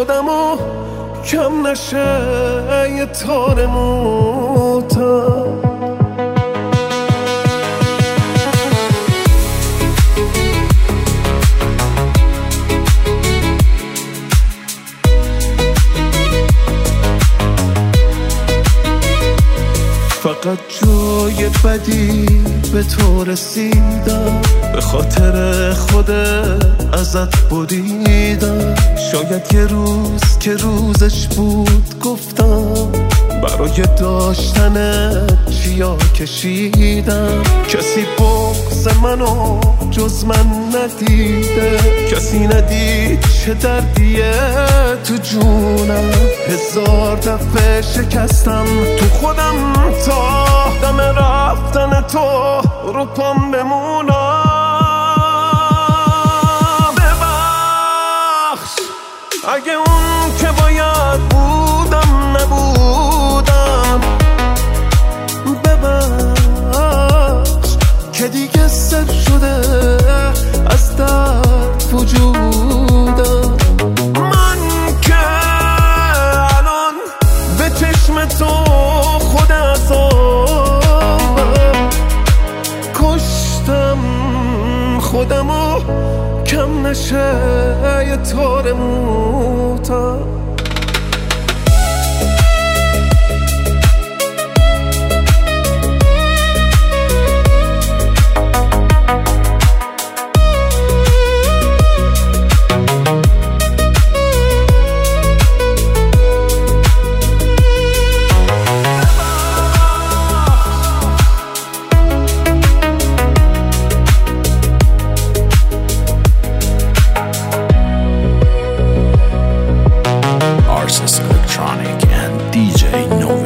خودمو کم نشه یه تار موتم. فقط جای بدی به تو رسیدم، به خاطر خودت ازت بریدم. شاید یه روز که روزش بود گفتم برای داشتنت چیا کشیدم. کسی بغض منو جز من ندیده، کسی ندید چه دردیه تو جونم. 1000 دفعه شکستم تو خودم تا دم رفتن تو رو پام بمونم. ببخش اگه اون که باید بودم نبودم. ببخش که دیگه سر شده از درد وجودم. من که الان به چشم تو خود عذابم، کشتم خودمو کم نشه یه تار موتم. Electronic and DJ No